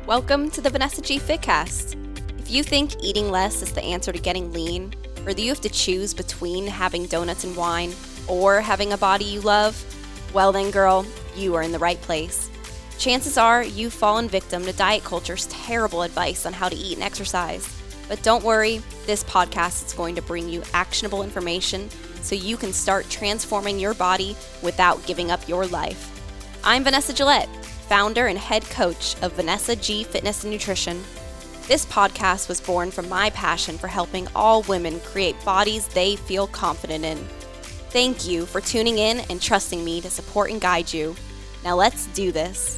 Welcome to the Vanessa G Fitcast. If you think eating less is the answer to getting lean, or that you have to choose between having donuts and wine or having a body you love, well then girl, you are in the right place. Chances are you've fallen victim to diet culture's terrible advice on how to eat and exercise. But don't worry, this podcast is going to bring you actionable information so you can start transforming your body without giving up your life. I'm Vanessa Gillette, founder and head coach of Vanessa G Fitness and Nutrition. This podcast was born from my passion for helping all women create bodies they feel confident in. Thank you for tuning in and trusting me to support and guide you. Now let's do this.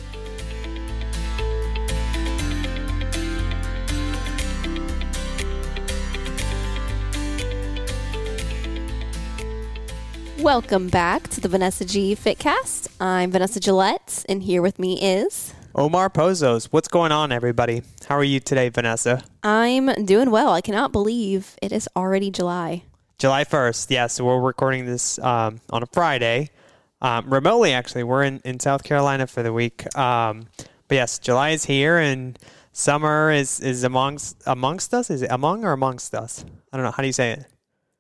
Welcome back to the Vanessa G Fitcast. I'm Vanessa Gillette, and here with me is Omar Pozos. What's going on, everybody? How are you today, Vanessa? I'm doing well. I cannot believe it is already July. July 1st, yes. So we're recording this on a Friday. Remotely, actually. We're in South Carolina for the week. But yes, July is here, and summer is amongst us. Is it among or amongst us? I don't know. How do you say it?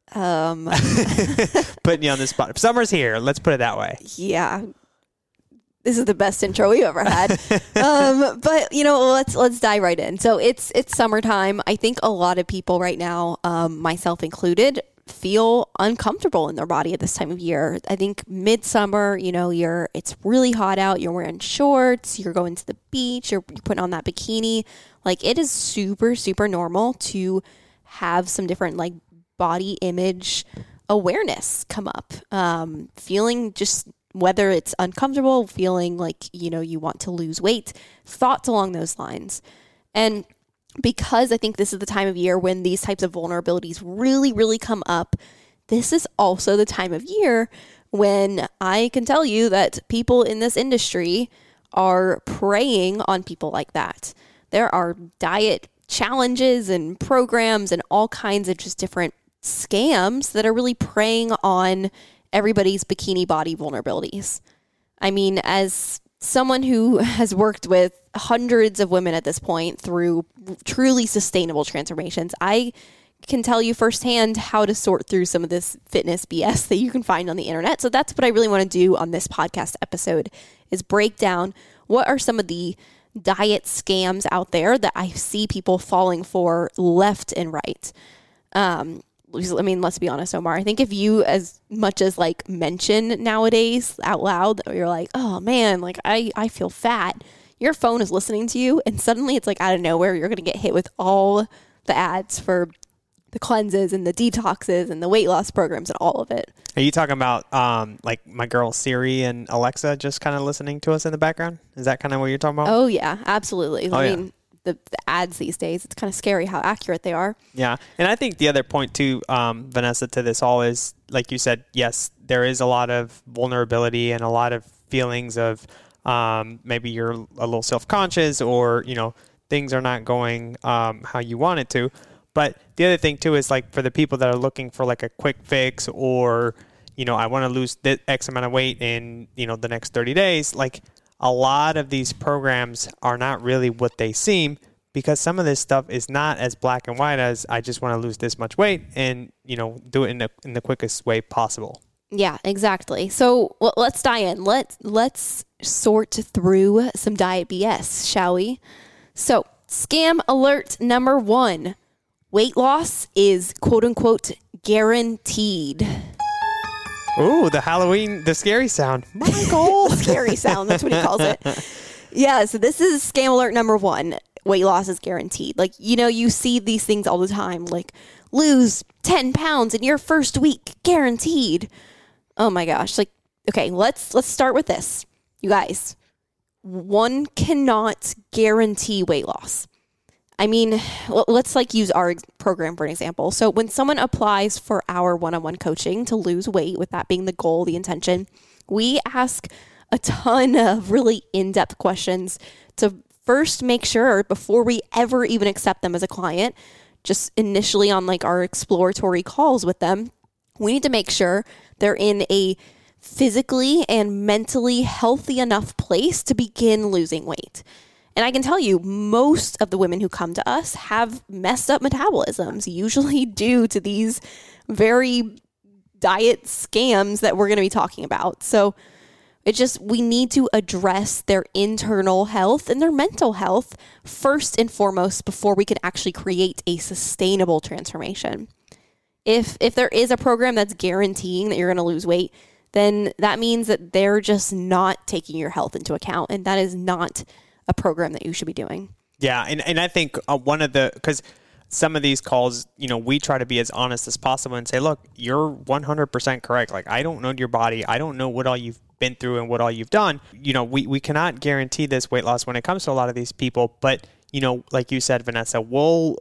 Putting you on the spot. Summer's here. Let's put it that way. Yeah. This is the best intro we've ever had. But let's dive right in. So it's summertime. I think a lot of people right now, myself included, feel uncomfortable in their body at this time of year. I think midsummer, it's really hot out. You're wearing shorts. You're going to the beach. You're putting on that bikini. Like, it is super, super normal to have some different body image awareness come up. Feeling just whether it's uncomfortable, feeling like, you want to lose weight, thoughts along those lines. And because I think this is the time of year when these types of vulnerabilities really, really come up, this is also the time of year when I can tell you that people in this industry are preying on people like that. There are diet challenges and programs and all kinds of just different scams that are really preying on everybody's bikini body vulnerabilities. I mean, as someone who has worked with hundreds of women at this point through truly sustainable transformations, I can tell you firsthand how to sort through some of this fitness BS that you can find on the internet. So that's what I really want to do on this podcast episode, is break down what are some of the diet scams out there that I see people falling for left and right. I mean, let's be honest, Omar. I think if you as much as mention nowadays out loud that you're like, oh man, I feel fat, your phone is listening to you, and suddenly it's out of nowhere, you're going to get hit with all the ads for the cleanses and the detoxes and the weight loss programs and all of it. Are you talking about my girl Siri and Alexa just kind of listening to us in the background? Is that kind of what you're talking about? Oh yeah, absolutely. I mean, the ads these days, it's kind of scary how accurate they are. Yeah. And I think the other point too, Vanessa, to this all is, like you said, yes, there is a lot of vulnerability and a lot of feelings of maybe you're a little self-conscious or, things are not going how you want it to. But the other thing too is for the people that are looking for a quick fix or, I want to lose X amount of weight in, the next 30 days, a lot of these programs are not really what they seem, because some of this stuff is not as black and white as I just want to lose this much weight and, do it in the quickest way possible. Yeah, exactly. So let's dive in. Let's sort through some diet BS, shall we? So scam alert number 1, weight loss is quote unquote guaranteed. Ooh, the scary sound. Michael. The scary sound, that's what he calls it. Yeah, so this is scam alert number 1. Weight loss is guaranteed. You see these things all the time, lose 10 pounds in your first week, guaranteed. Oh my gosh. Okay, let's start with this. You guys, one cannot guarantee weight loss. I mean, let's use our program for an example. So when someone applies for our one-on-one coaching to lose weight, with that being the goal, the intention, we ask a ton of really in-depth questions to first make sure, before we ever even accept them as a client, just initially on our exploratory calls with them, we need to make sure they're in a physically and mentally healthy enough place to begin losing weight. And I can tell you, most of the women who come to us have messed up metabolisms, usually due to these very diet scams that we're going to be talking about. So we need to address their internal health and their mental health first and foremost before we can actually create a sustainable transformation. If there is a program that's guaranteeing that you're going to lose weight, then that means that they're just not taking your health into account. And that is not a program that you should be doing. Yeah. And I think because some of these calls, we try to be as honest as possible and say, look, you're 100% correct. Like, I don't know your body. I don't know what all you've been through and what all you've done. We cannot guarantee this weight loss when it comes to a lot of these people. But, like you said, Vanessa, we'll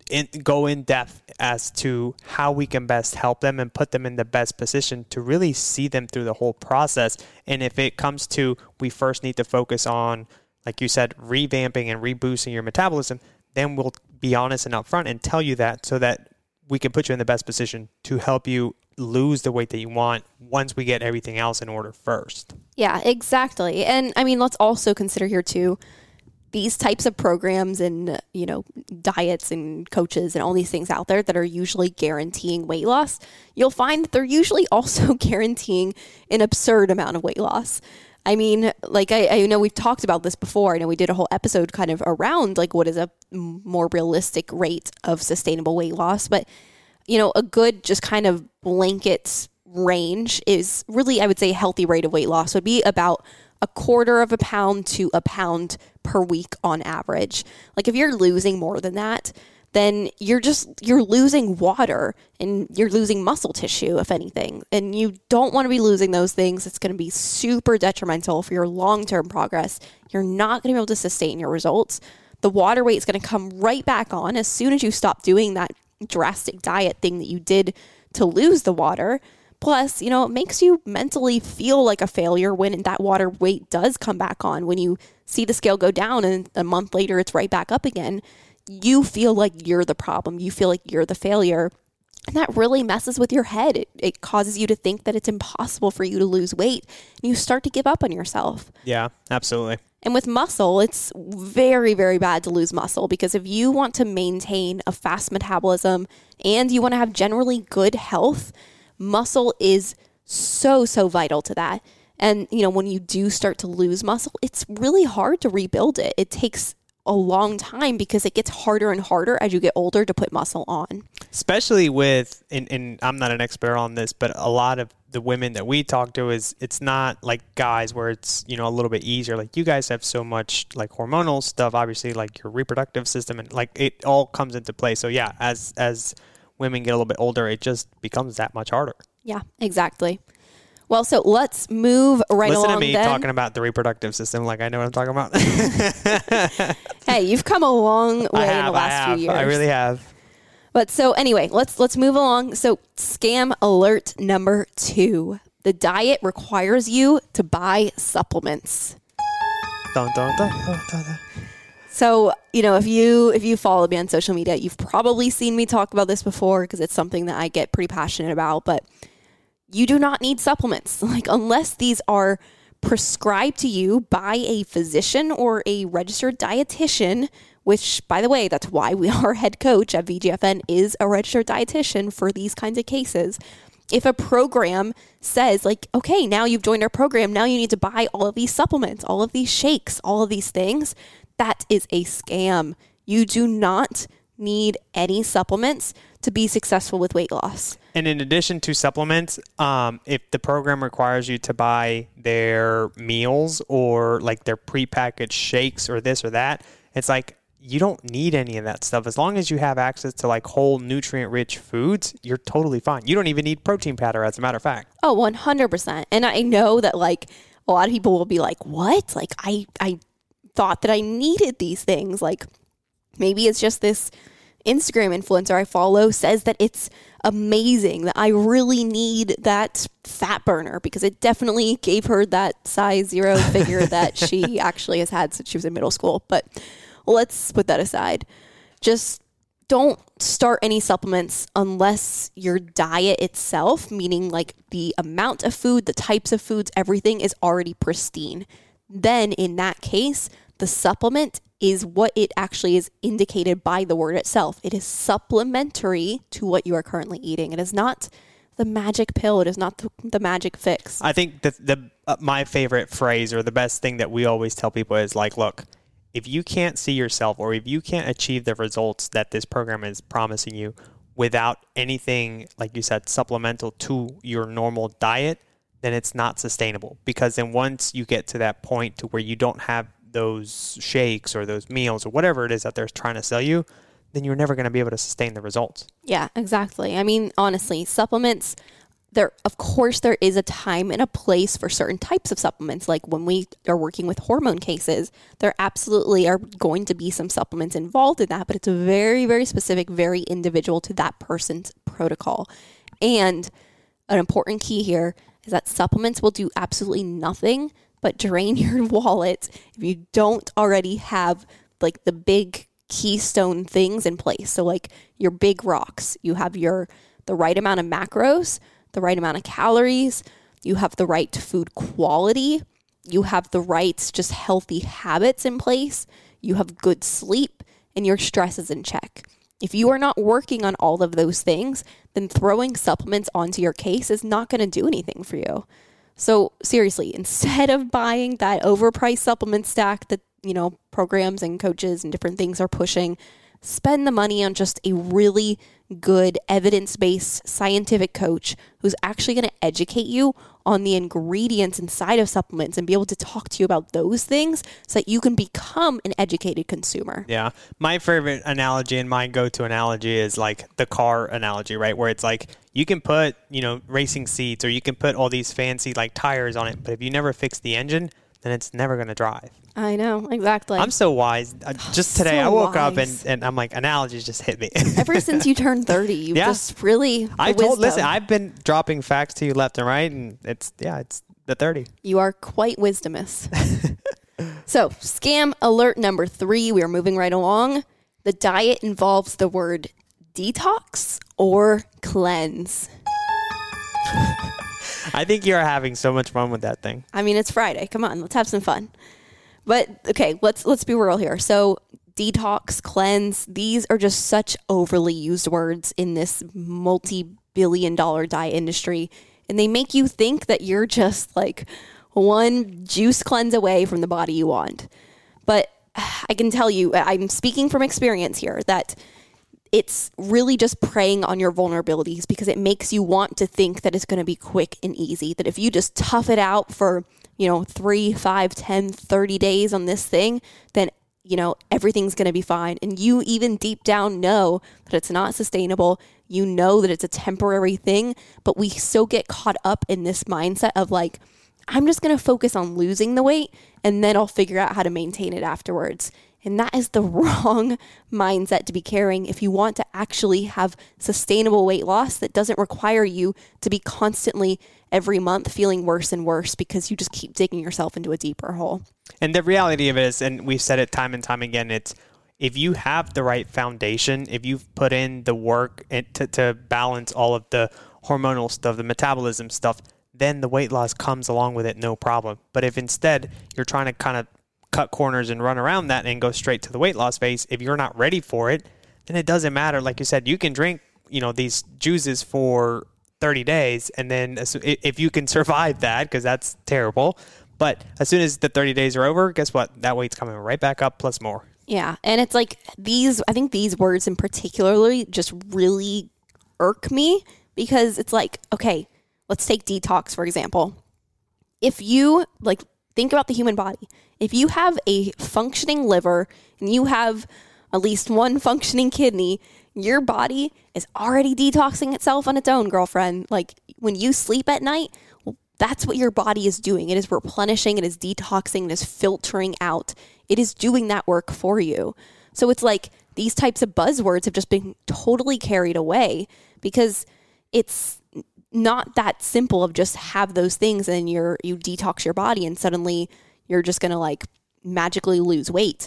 go in depth as to how we can best help them and put them in the best position to really see them through the whole process. And if it comes to, we first need to focus on, like you said, revamping and reboosting your metabolism, then we'll be honest and upfront and tell you that so that we can put you in the best position to help you lose the weight that you want once we get everything else in order first. Yeah, exactly. And I mean, let's also consider here too, these types of programs and, diets and coaches and all these things out there that are usually guaranteeing weight loss, you'll find that they're usually also guaranteeing an absurd amount of weight loss. I mean, like I know we've talked about this before. I know we did a whole episode kind of around like what is a more realistic rate of sustainable weight loss. But, a good just kind of blanket range is really, I would say, a healthy rate of weight loss would be about 1/4 pound to a pound per week on average. Like if you're losing more than that, then you're losing water and you're losing muscle tissue, if anything. And you don't want to be losing those things. It's going to be super detrimental for your long-term progress. You're not going to be able to sustain your results. The water weight is going to come right back on as soon as you stop doing that drastic diet thing that you did to lose the water. Plus, it makes you mentally feel like a failure when that water weight does come back on. When you see the scale go down and a month later it's right back up again, you feel like you're the problem. You feel like you're the failure. And that really messes with your head. It causes you to think that it's impossible for you to lose weight. And you start to give up on yourself. Yeah, absolutely. And with muscle, it's very, very bad to lose muscle because if you want to maintain a fast metabolism and you want to have generally good health, muscle is so, so vital to that. And, when you do start to lose muscle, it's really hard to rebuild it. It takes a long time because it gets harder and harder as you get older to put muscle on. Especially with, and I'm not an expert on this, but a lot of the women that we talk to it's not like guys where it's, a little bit easier. Like you guys have so much like hormonal stuff, obviously like your reproductive system and like it all comes into play. So yeah, as women get a little bit older, it just becomes that much harder. Yeah, exactly. Well, so let's move right along. Listen to me then. Talking about the reproductive system like I know what I'm talking about. Hey, you've come a long way in the last few years. I really have. But so anyway, let's move along. So scam alert number 2. The diet requires you to buy supplements. Dun, dun, dun, dun, dun, dun. So, if you follow me on social media, you've probably seen me talk about this before because it's something that I get pretty passionate about, but you do not need supplements. Like unless these are prescribed to you by a physician or a registered dietitian, which by the way, that's why our head coach at VGFN is a registered dietitian for these kinds of cases. If a program says like, okay, now you've joined our program, now you need to buy all of these supplements, all of these shakes, all of these things, that is a scam. You do not need any supplements to be successful with weight loss. And in addition to supplements, if the program requires you to buy their meals or like their prepackaged shakes or this or that, it's like you don't need any of that stuff. As long as you have access to like whole nutrient-rich foods, you're totally fine. You don't even need protein powder, as a matter of fact. Oh, 100%. And I know that like a lot of people will be like, what? Like I thought that I needed these things. Like maybe it's just this Instagram influencer I follow says that it's amazing, that I really need that fat burner because it definitely gave her that size 0 figure that she actually has had since she was in middle school. But let's put that aside. Just don't start any supplements unless your diet itself, meaning like the amount of food, the types of foods, everything is already pristine. Then in that case, The supplement is what it actually is indicated by the word itself. It is supplementary to what you are currently eating. It is not the magic pill. It is not the magic fix. I think the my favorite phrase, or the best thing that we always tell people, is like, look, if you can't see yourself, or if you can't achieve the results that this program is promising you without anything, like you said, supplemental to your normal diet, then it's not sustainable. Because then once you get to that point to where you don't have those shakes or those meals or whatever it is that they're trying to sell you, then you're never going to be able to sustain the results. Yeah, exactly. I mean, honestly, supplements, of course, there is a time and a place for certain types of supplements. Like when we are working with hormone cases, there absolutely are going to be some supplements involved in that, but it's very, very specific, very individual to that person's protocol. And an important key here is that supplements will do absolutely nothing but drain your wallet if you don't already have like the big keystone things in place. So like your big rocks, you have the right amount of macros, the right amount of calories, you have the right food quality, you have the right just healthy habits in place, you have good sleep, and your stress is in check. If you are not working on all of those things, then throwing supplements onto your case is not going to do anything for you. So seriously, instead of buying that overpriced supplement stack that, programs and coaches and different things are pushing, spend the money on just a really good evidence-based scientific coach who's actually going to educate you on the ingredients inside of supplements and be able to talk to you about those things so that you can become an educated consumer. Yeah. My favorite analogy and my go-to analogy is like the car analogy, right? Where it's like you can put, racing seats, or you can put all these fancy like tires on it, but if you never fix the engine, then it's never going to drive. I know, exactly. I'm so wise. Just today, I woke up wise. and I'm like, analogies just hit me. Ever since you turned 30, you've just really, listen, I've been dropping facts to you left and right, and it's the 30. You are quite wisdomous. So, scam alert number 3, we are moving right along. The diet involves the word detox or cleanse. I think you're having so much fun with that thing. I mean, it's Friday. Come on, let's have some fun. But okay, let's be real here. So detox, cleanse, these are just such overly used words in this multi-billion-dollar diet industry. And they make you think that you're just like one juice cleanse away from the body you want. But I can tell you, I'm speaking from experience here, that it's really just preying on your vulnerabilities because it makes you want to think that it's going to be quick and easy. That if you just tough it out for, 3, 5, 10, 30 days on this thing, then, everything's going to be fine. And you even deep down know that it's not sustainable. You know that it's a temporary thing, but we so get caught up in this mindset of like, I'm just going to focus on losing the weight and then I'll figure out how to maintain it afterwards. And that is the wrong mindset to be carrying if you want to actually have sustainable weight loss that doesn't require you to be constantly every month feeling worse and worse because you just keep digging yourself into a deeper hole. And the reality of it is, and we've said it time and time again, it's if you have the right foundation, if you've put in the work to balance all of the hormonal stuff, the metabolism stuff, then the weight loss comes along with it, no problem. But if instead you're trying to kind of cut corners and run around that and go straight to the weight loss phase, if you're not ready for it, then it doesn't matter. Like you said, you can drink, these juices for 30 days. And then if you can survive that, because that's terrible. But as soon as the 30 days are over, guess what? That weight's coming right back up plus more. Yeah. And it's like I think these words in particularly just really irk me because it's like, okay, let's take detox, for example. If you think about the human body, if you have a functioning liver and you have at least one functioning kidney, your body is already detoxing itself on its own, girlfriend. Like when you sleep at night, that's what your body is doing. It is replenishing, it is detoxing, it is filtering out. It is doing that work for you. So it's like these types of buzzwords have just been totally carried away because it's not that simple of just have those things and you detox your body and suddenly you're just going to magically lose weight.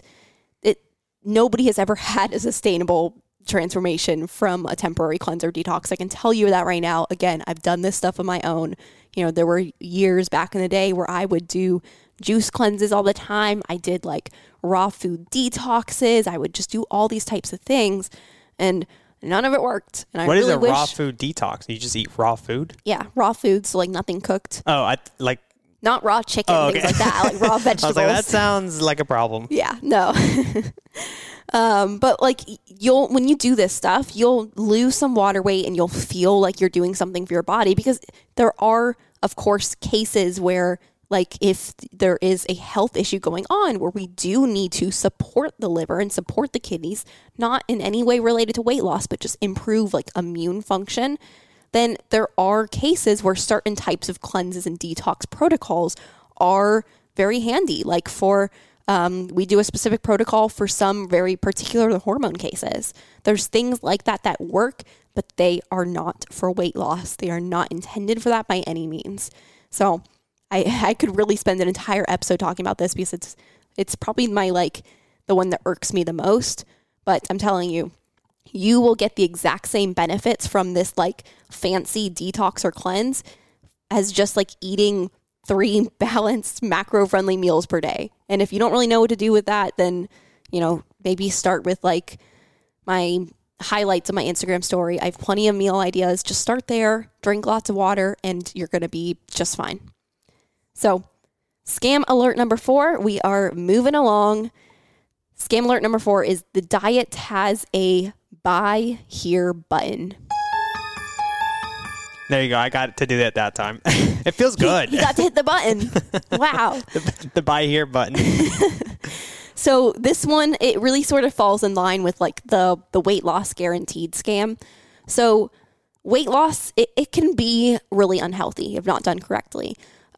Nobody has ever had a sustainable transformation from a temporary cleanse or detox. I can tell you that right now. Again, I've done this stuff on my own. There were years back in the day where I would do juice cleanses all the time. I did like raw food detoxes. I would just do all these types of things, and none of it worked. And what is a raw food detox? You just eat raw food? Yeah, raw food, so like nothing cooked. Oh, not raw chicken, things like that, like raw vegetables. I was like, that sounds like a problem. Yeah, no. But like when you do this stuff, you'll lose some water weight and you'll feel like you're doing something for your body, because there are, of course, cases where like if there is a health issue going on where we do need to support the liver and support the kidneys, not in any way related to weight loss, but just improve like immune function, then there are cases where certain types of cleanses and detox protocols are very handy. Like we do a specific protocol for some very particular hormone cases. There's things like that work, but they are not for weight loss. They are not intended for that by any means. So I could really spend an entire episode talking about this, because it's probably the one that irks me the most. But I'm telling you, you will get the exact same benefits from this like fancy detox or cleanse as just like eating 3 balanced macro-friendly meals per day. And if you don't really know what to do with that, then, maybe start with like my highlights of my Instagram story. I have plenty of meal ideas. Just start there, drink lots of water, and you're going to be just fine. So, scam alert number 4, we are moving along. Scam alert number 4 is the diet has a buy here button. There you go. I got to do that time. It feels good. You got to hit the button. Wow. the buy here button. So this one, it really sort of falls in line with like the weight loss guaranteed scam. So weight loss, it can be really unhealthy if not done correctly.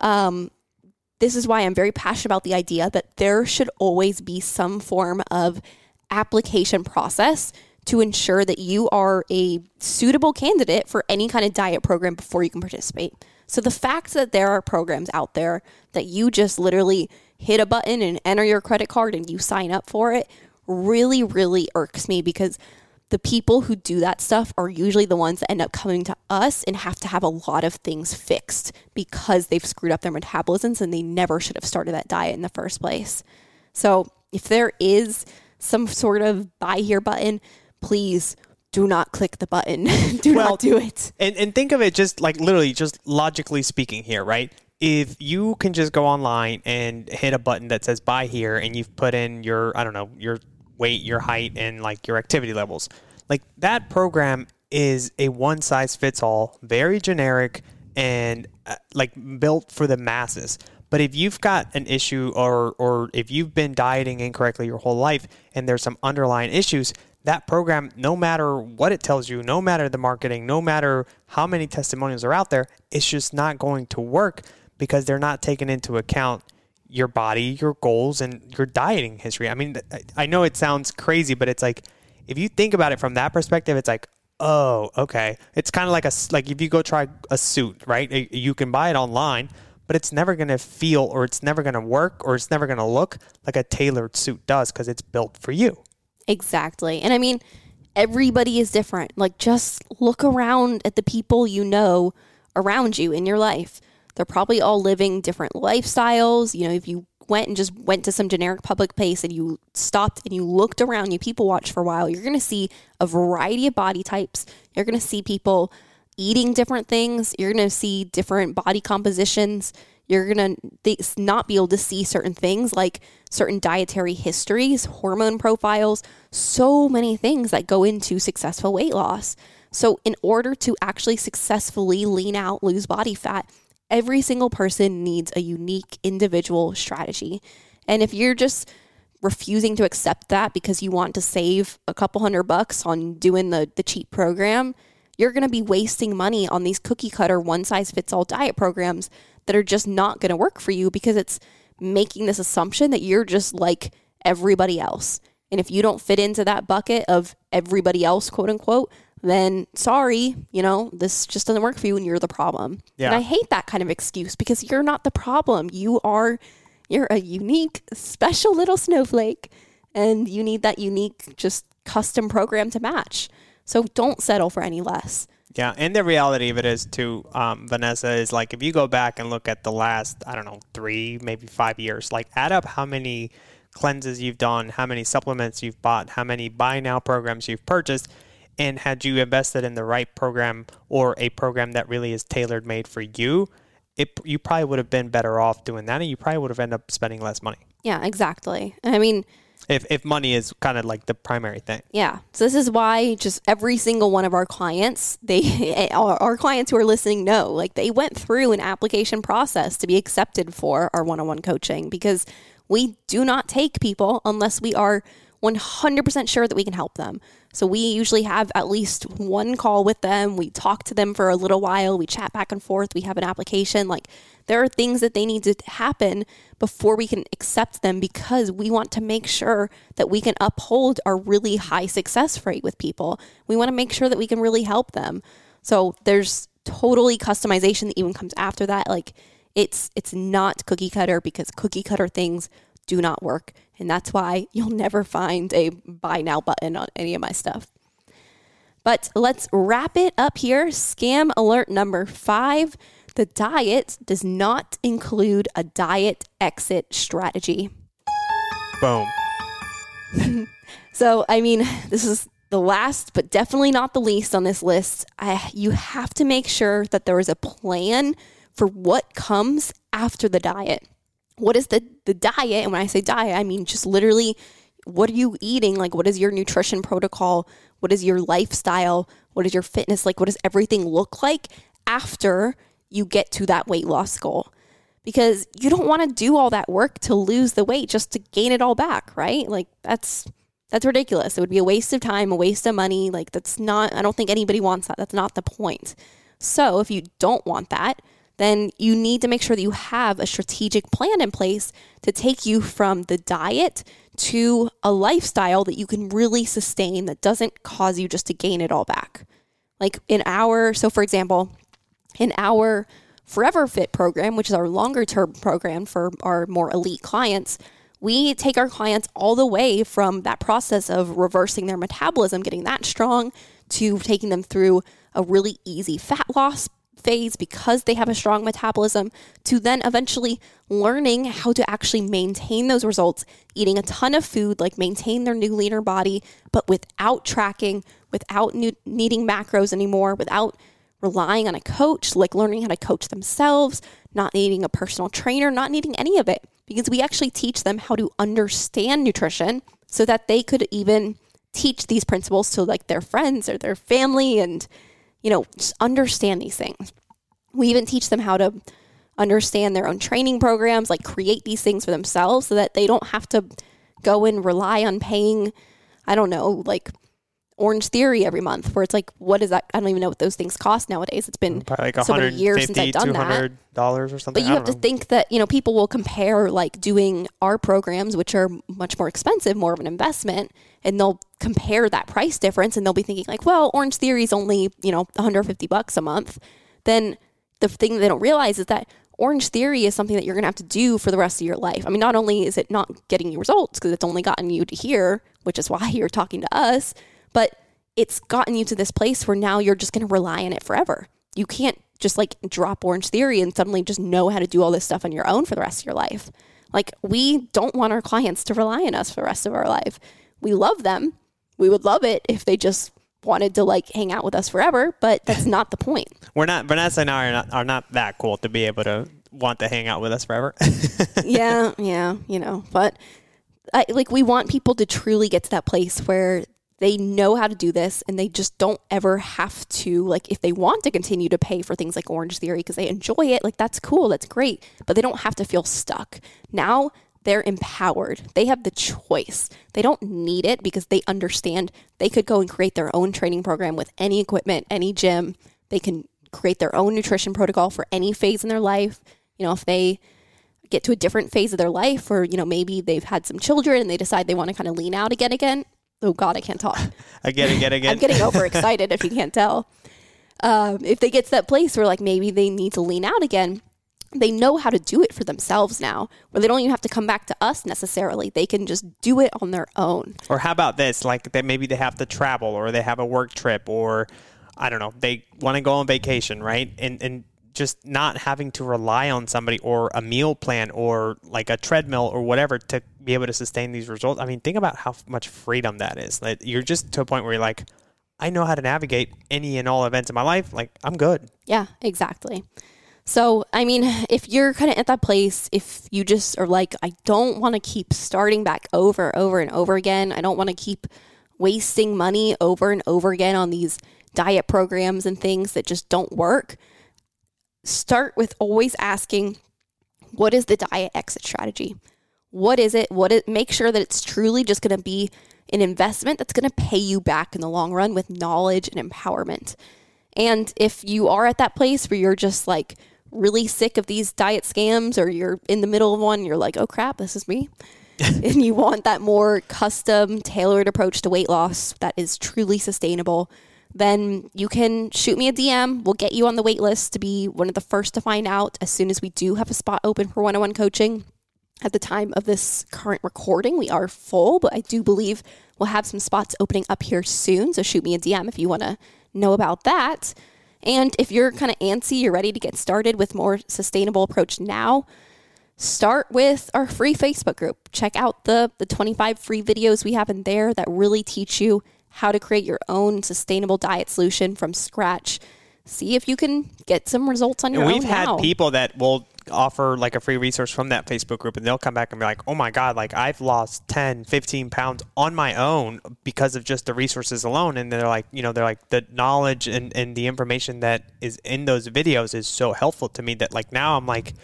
This is why I'm very passionate about the idea that there should always be some form of application process to ensure that you are a suitable candidate for any kind of diet program before you can participate. So the fact that there are programs out there that you just literally hit a button and enter your credit card and you sign up for it really, really irks me, because the people who do that stuff are usually the ones that end up coming to us and have to have a lot of things fixed because they've screwed up their metabolisms and they never should have started that diet in the first place. So if there is some sort of buy here button, please do not click the button. Do not do it. And think of it just like literally just logically speaking here, right? If you can just go online and hit a button that says buy here and you've put in your, I don't know, your weight, your height, and like your activity levels, like that program is a one size fits all, very generic and like built for the masses. But if you've got an issue or if you've been dieting incorrectly your whole life and there's some underlying issues, that program, no matter what it tells you, no matter the marketing, no matter how many testimonials are out there, it's just not going to work because they're not taking into account your body, your goals, and your dieting history. I mean, I know it sounds crazy, but it's like, if you think about it from that perspective, it's like, oh, okay. It's kind of like if you go try a suit, right? You can buy it online, but it's never going to feel or it's never going to work or it's never going to look like a tailored suit does because it's built for you. Exactly. And I mean, everybody is different. Like, just look around at the people you know around you in your life. They're probably all living different lifestyles. You know, if you went to some generic public place and you stopped and you looked around, you people watched for a while, you're going to see a variety of body types. You're going to see people eating different things. You're going to see different body compositions. You're going to not be able to see certain things like certain dietary histories, hormone profiles, so many things that go into successful weight loss. So in order to actually successfully lean out, lose body fat, every single person needs a unique individual strategy. And if you're just refusing to accept that because you want to save a couple $100 on doing the cheap program, you're going to be wasting money on these cookie cutter one size fits all diet programs that are just not going to work for you because it's making this assumption that you're just like everybody else. And if you don't fit into that bucket of everybody else, quote unquote, then sorry, this just doesn't work for you and you're the problem. Yeah. And I hate that kind of excuse because you're not the problem. You're a unique, special little snowflake and you need that unique, just custom program to match. So don't settle for any less. Yeah. And the reality of it is too, Vanessa, is like, if you go back and look at the last, I don't know, 3, maybe 5 years, like add up how many cleanses you've done, how many supplements you've bought, how many buy now programs you've purchased. And had you invested in the right program or a program that really is tailor made for you, you probably would have been better off doing that, and you probably would have ended up spending less money. Yeah, exactly. I mean, if money is kind of like the primary thing. Yeah. So this is why just every single one of our clients, our clients who are listening know, like they went through an application process to be accepted for our one-on-one coaching, because we do not take people unless we are 100% sure that we can help them. So we usually have at least one call with them. We talk to them for a little while. We chat back and forth. We have an application. Like, there are things that they need to happen before we can accept them, because we want to make sure that we can uphold our really high success rate with people. We want to make sure that we can really help them. So there's totally customization that even comes after that. Like, it's not cookie cutter, because cookie cutter things do not work. And that's why you'll never find a buy now button on any of my stuff. But let's wrap it up here. Scam alert number 5. The diet does not include a diet exit strategy. Boom. So, I mean, this is the last, but definitely not the least on this list. You have to make sure that there is a plan for what comes after the diet. What is the diet? And when I say diet, I mean just literally, what are you eating? Like, what is your nutrition protocol? What is your lifestyle? What is your fitness? Like, what does everything look like after you get to that weight loss goal? Because you don't want to do all that work to lose the weight just to gain it all back, right? Like, that's ridiculous. It would be a waste of time, a waste of money. Like, I don't think anybody wants that. That's not the point. So if you don't want that, then you need to make sure that you have a strategic plan in place to take you from the diet to a lifestyle that you can really sustain, that doesn't cause you just to gain it all back. Like so for example, in our Forever Fit program, which is our longer term program for our more elite clients, we take our clients all the way from that process of reversing their metabolism, getting that strong, to taking them through a really easy fat loss phase because they have a strong metabolism, to then eventually learning how to actually maintain those results, eating a ton of food, like maintain their new leaner body, but without tracking, without needing macros anymore, without relying on a coach, like learning how to coach themselves, not needing a personal trainer, not needing any of it, because we actually teach them how to understand nutrition so that they could even teach these principles to like their friends or their family, and just understand these things. We even teach them how to understand their own training programs, like create these things for themselves so that they don't have to go and rely on paying, I don't know, like Orange Theory every month, where it's like, what is that? I don't even know what those things cost nowadays. It's been probably like so many years since I've done that. $200 or something. But you have to think that, people will compare like doing our programs, which are much more expensive, more of an investment, and they'll compare that price difference, and they'll be thinking like, well, Orange Theory is only, $150 a month. Then the thing they don't realize is that Orange Theory is something that you're going to have to do for the rest of your life. I mean, not only is it not getting you results because it's only gotten you to here, which is why you're talking to us, but it's gotten you to this place where now you're just going to rely on it forever. You can't just like drop Orange Theory and suddenly just know how to do all this stuff on your own for the rest of your life. Like, we don't want our clients to rely on us for the rest of our life. We love them. We would love it if they just wanted to like hang out with us forever, but that's not the point. Vanessa and I are not that cool to be able to want to hang out with us forever. yeah, but we want people to truly get to that place where they know how to do this, and they just don't ever have to, like, if they want to continue to pay for things like Orange Theory because they enjoy it, like, that's cool, that's great, but they don't have to feel stuck. Now they're empowered. They have the choice. They don't need it because they understand they could go and create their own training program with any equipment, any gym. They can create their own nutrition protocol for any phase in their life. If they get to a different phase of their life, or, maybe they've had some children and they decide they want to kind of lean out again. Oh God, I can't talk. Again. I'm getting overexcited if you can't tell. If they get to that place where like maybe they need to lean out again, they know how to do it for themselves now, where they don't even have to come back to us necessarily. They can just do it on their own. Or how about this? Like maybe they have to travel, or they have a work trip, or I don't know, they want to go on vacation, right? And just not having to rely on somebody or a meal plan or like a treadmill or whatever to be able to sustain these results. I mean, think about how much freedom that is. Like, you're just to a point where you're like, I know how to navigate any and all events in my life. Like, I'm good. Yeah, exactly. So, I mean, if you're kind of at that place, if you just are like, I don't want to keep starting back over and over again. I don't want to keep wasting money over and over again on these diet programs and things that just don't work. Start with always asking, what is the diet exit strategy? What is it? Make sure that it's truly just going to be an investment that's going to pay you back in the long run with knowledge and empowerment. And if you are at that place where you're just like really sick of these diet scams, or you're in the middle of one, you're like, oh crap, this is me. And you want that more custom, tailored approach to weight loss that is truly sustainable, then you can shoot me a DM. We'll get you on the wait list to be one of the first to find out as soon as we do have a spot open for one-on-one coaching. At the time of this current recording, we are full, but I do believe we'll have some spots opening up here soon. So shoot me a DM if you want to know about that. And if you're kind of antsy, you're ready to get started with more sustainable approach now, start with our free Facebook group. Check out the 25 free videos we have in there that really teach you how to create your own sustainable diet solution from scratch. See if you can get some results on your own. We've had people that will offer like a free resource from that Facebook group, and they'll come back and be like, oh my God, like I've lost 10, 15 pounds on my own because of just the resources alone. And they're like, the knowledge and the information that is in those videos is so helpful to me that like now I'm like,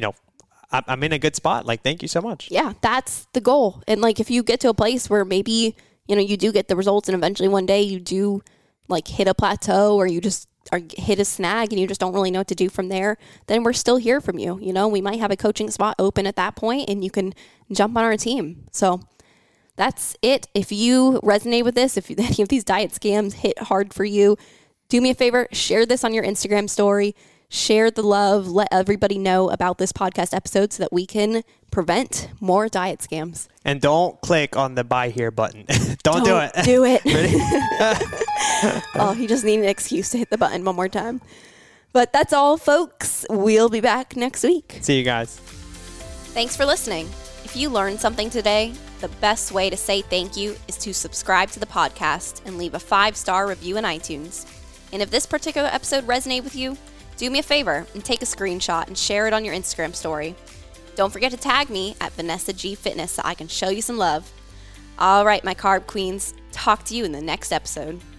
I'm in a good spot. Like, thank you so much. Yeah, that's the goal. And like, if you get to a place where maybe, you do get the results and eventually one day you do like hit a plateau, or you just hit a snag and you just don't really know what to do from there, then we're still here from you. We might have a coaching spot open at that point and you can jump on our team. So that's it. If you resonate with this, if any of these diet scams hit hard for you, do me a favor, share this on your Instagram story. Share the love. Let everybody know about this podcast episode so that we can prevent more diet scams. And don't click on the buy here button. Don't do it. Do it. Oh, you just need an excuse to hit the button one more time. But that's all, folks. We'll be back next week. See you guys. Thanks for listening. If you learned something today, the best way to say thank you is to subscribe to the podcast and leave a 5-star review in iTunes. And if this particular episode resonated with you, do me a favor and take a screenshot and share it on your Instagram story. Don't forget to tag me at Vanessa G Fitness so I can show you some love. All right, my carb queens, talk to you in the next episode.